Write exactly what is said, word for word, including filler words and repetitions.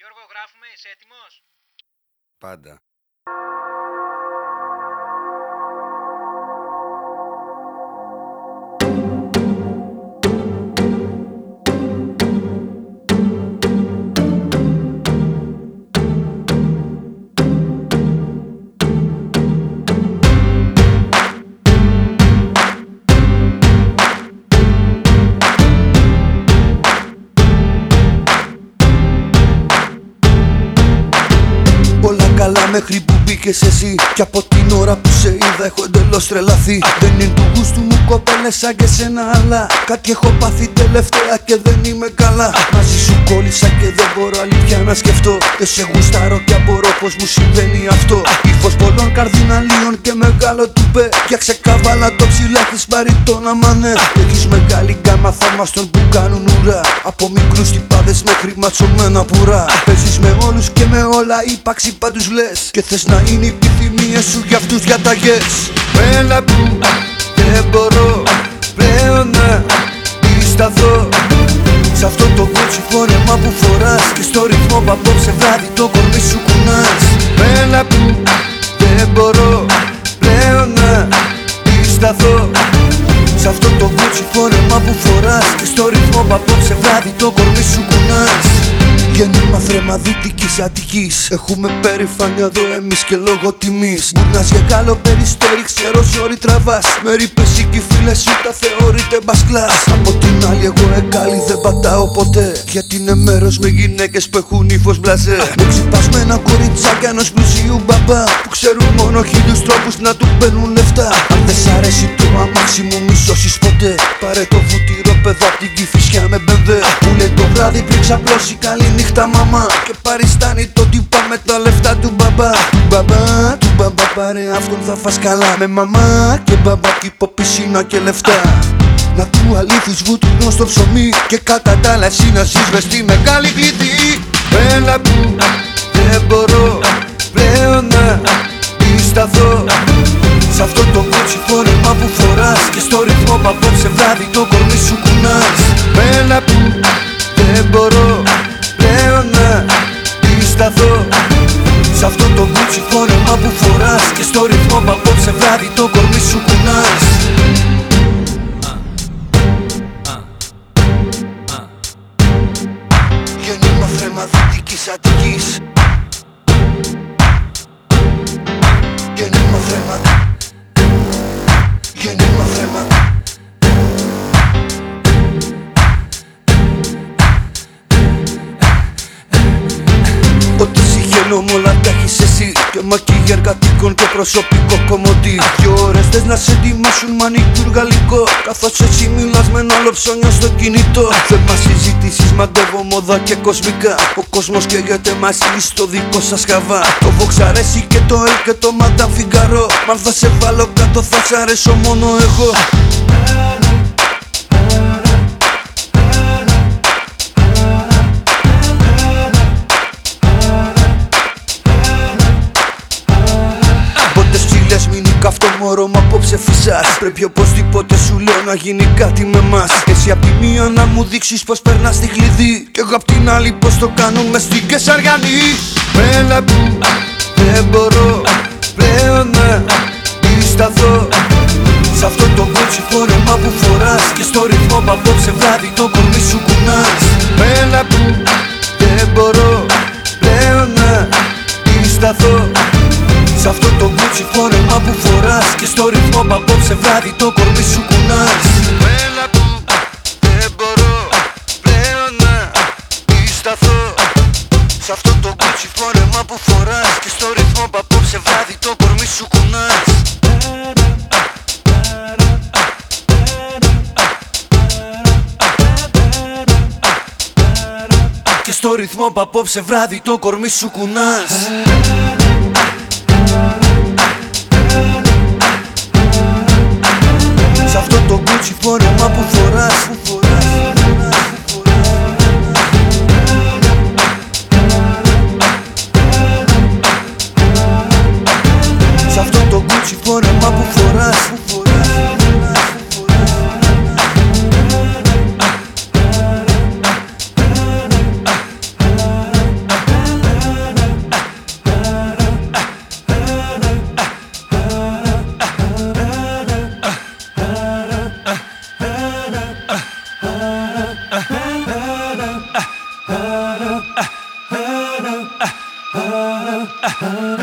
Γιώργο, γράφουμε, είσαι έτοιμος? Πάντα. Όλα καλά μέχρι που μπήκες εσύ. Κι από την ώρα που σε είδα έχω εντελώς τρελαθεί. Δεν είναι του γούστου μου κοπέλες σαν και σένα, αλλά κάτι έχω πάθει τελευταία και δεν είμαι καλά. Μαζί σου κόλλησα και δεν μπορώ αλήθεια να σκεφτώ. Και σε γουστάρω κι απορώ πως μου συμβαίνει αυτό. Ύφος πολλών καρδιναλίων και μεγάλο τουπέ. Φτιάξε καβάλα το ψηλά της μπαριτόνα μανέ. Έχεις μεγάλη γκάμα θαυμαστών που κάνουν ουρά. Από μικρούς τυπάδες μέχρι ματσωμένα πουρά. Παίζεις με όλους και με όλα, ύπαρξη πάντους λες. Και θες να είναι οι επιθυμίες σου για αυτούς διαταγές. Έλα που δεν μπορώ πλέον να σταθώ σ' αυτό το κότσι φόρεμα που φοράς. Και στο ρυθμό που απόψε βράδυ το κορμί σου κουνάς. Έλα που δεν μπορώ πλέον να σταθώ σ' αυτό το κότσι φόρεμα που φοράς. Και στο ρυθμό που απόψε βράδυ το κορμί σου κουνάς. Γέννημα θρέμα Δυτικής Αττικής. Έχουμε περηφάνεια εδώ εμείς και λόγω τιμής. Μουρνάς για Γάλλο περιστέρι, ξέρω ζόρι τραβάς. Με ρήπες οι φίλες σου τα θεωρείτε μπασκλάς. Από την άλλη εγώ εγκάλι δεν πατάω ποτέ. Γιατί είναι μέρος με γυναίκες που έχουν ύφος μπλαζέ. Με ξυπασμένα κοριτσάκια ενός πλουσίου μπαμπά που ξέρουν μόνο χίλιους τρόπους να του παίρνουν λεφτά. Αν δεν σ' αρέσει το αμάξι μου μη σώσεις ποτέ. Πάρε το βουτυρό παιδό απ' την Κηφισιά με μπενδέ. Που λέει το βράδυ πριν ξαπλώσει καλή νύχτα μαμά. Και παριστάνει το τύπα με τα λεφτά του μπαμπά. Του μπαμπά, του μπαμπά πάρε αυτόν θα φας καλά. Με μαμά και μπαμπά κήπο πισίνα και λεφτά. Να του αλήθεις βούτυνο στο ψωμί. Και κατά τα άλλα εσύ να ζεις μες στη μεγάλη κλειδί. Έλα που δεν μπορώ πλέον να σταθώ σ' αυτό το κότσι φόρεμα που φοράς. Και στο ρυθμό που απόψε βράδυ το κορμί σου κουνάς. Έλα που δεν μπορώ πλέον να σταθώ σ' αυτό το κότσι φόρεμα που φοράς. Και στο ρυθμό που απόψε βράδυ το κορμί σου κουνάς. Γέννημα θρέμα Δυτικής Αττικής. Γέννημα θρέμα. Γέννημα θρέμα. Ό,τι συγχαίνω μ' όλα τα έχεις εσύ. Και μακίγερ κατοίκων και προσωπικό κομμωτή. Δυο ώρες θες να σε ετοιμάσουν μανικούρ γαλλικό. Καθώς εσύ μιλάς με ένα άλλο ψώνιο στο κινητό. Θέμα συζητήσεις μαντεύω μόδα και κοσμικά. Ο κόσμος καίγεται μαζί στο δικό σας χαβά. Το Vox αρέσει και το L και το Madame Figaro. Μα αν θα σε βάλω κάτω θα σ' αρέσω μόνο εγώ. Μην είναι καυτό μωρό μ' απόψε φυσάς. Πρέπει οπωσδήποτε σου λέω να γίνει κάτι με μας. Εσύ απ' τη μία να μου δείξεις πως περνάς τη κλειδί. Κι εγώ απ' την άλλη πως το κάνουμε στην Κεσαριανή. Έλα που δεν μπορώ πλέον να σταθώ σ' αυτό το κότσι φόρεμα που φοράς. Και στο ρυθμό που απόψε βράδυ το κορμί σου κουνάς. Έλα που δεν μπορώ πλέον να σταθώ σ' αυτό το κότσι φόρεμα που φοράς. Και στο ρυθμό που απόψε βράδυ το κορμί σου κουνάς. Έλα που δεν μπορώ πλέον να σταθώ σ' αυτό το κότσι φόρεμα που φοράς. Και στο ρυθμό που απόψε βράδυ το κορμί σου κουνάς. Και στο ρυθμό που απόψε βράδυ το κορμί σου κουνάς. Σ' αυτό το κότσι φόρεμα που φοράς. Σ' αυτό το κότσι φόρεμα που φοράς. Ah.